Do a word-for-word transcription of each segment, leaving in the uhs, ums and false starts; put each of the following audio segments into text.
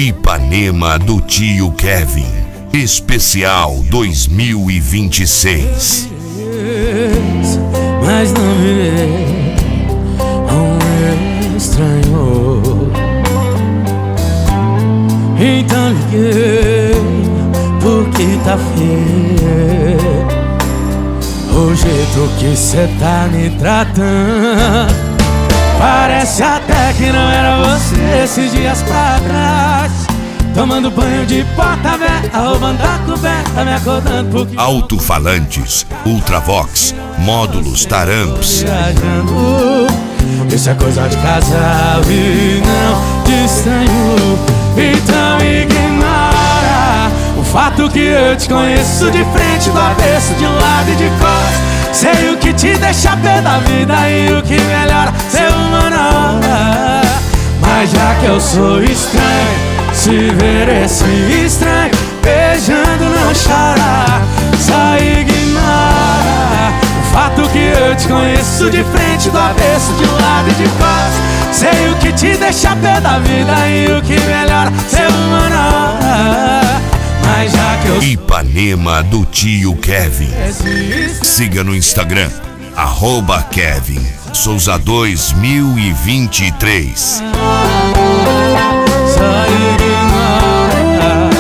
Ipanema do Tio Kevin, especial dois mil e vinte e seis. Mas não virei um estranho. Então liguei porque tá feio o jeito que cê tá me tratando. Parece até que não era você esses dias pra trás. Tomando banho de porta aberta, roubando a coberta, me acordando porque... Alto-falantes, Ultravox, módulos Taramps. Viajando, isso é coisa de casal e não de estranho. Então ignora o fato que eu te conheço de frente, do avesso, de um lado e de costas. Sei o que te deixa pé da vida e o que melhora ser uma na hora. Mas já que eu sou estranho, se ver esse estranho beijando não chora. Só ignora o fato que eu te conheço de frente, do avesso, de um lado e de costas. Sei o que te deixa pé da vida e o que melhora ser uma na hora. Mas já que eu... Ipanema do Tio Kevin. Siga no Instagram, arroba Kevin Souza dois mil e vinte e três. Só ignora.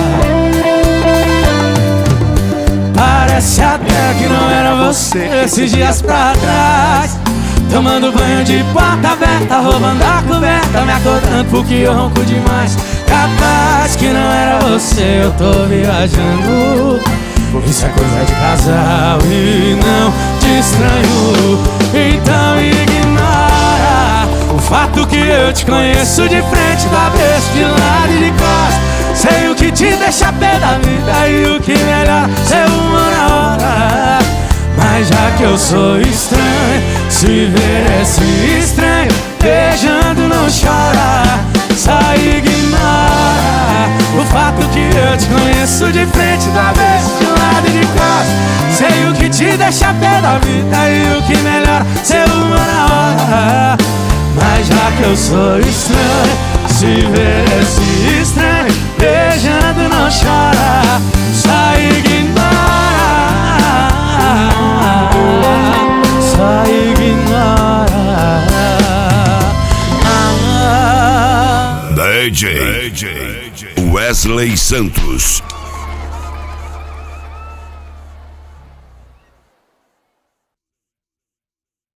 Parece até que não era você esses dias pra trás. Tomando banho de porta aberta, roubando a coberta, me acordando porque eu ronco demais. Capaz que não era você, eu tô viajando. Isso é coisa de casal e não de estranho. Então ignora o fato que eu te conheço de frente, do avesso, de lado e de costas. Sei o que te deixa pé da vida e o que melhor ser uma na hora. Mas já que eu sou estranho, se ver esse estranho beijando não chora. Só ignora o fato que eu te conheço de frente, do avesso, de lado e de costas. Sei o que te deixa pé da vida e o que melhor ser uma na hora. Mas já que eu sou estranho, se ver esse estranho beijando não chora. Só ignora. Só ignora. D J Wesley Santos.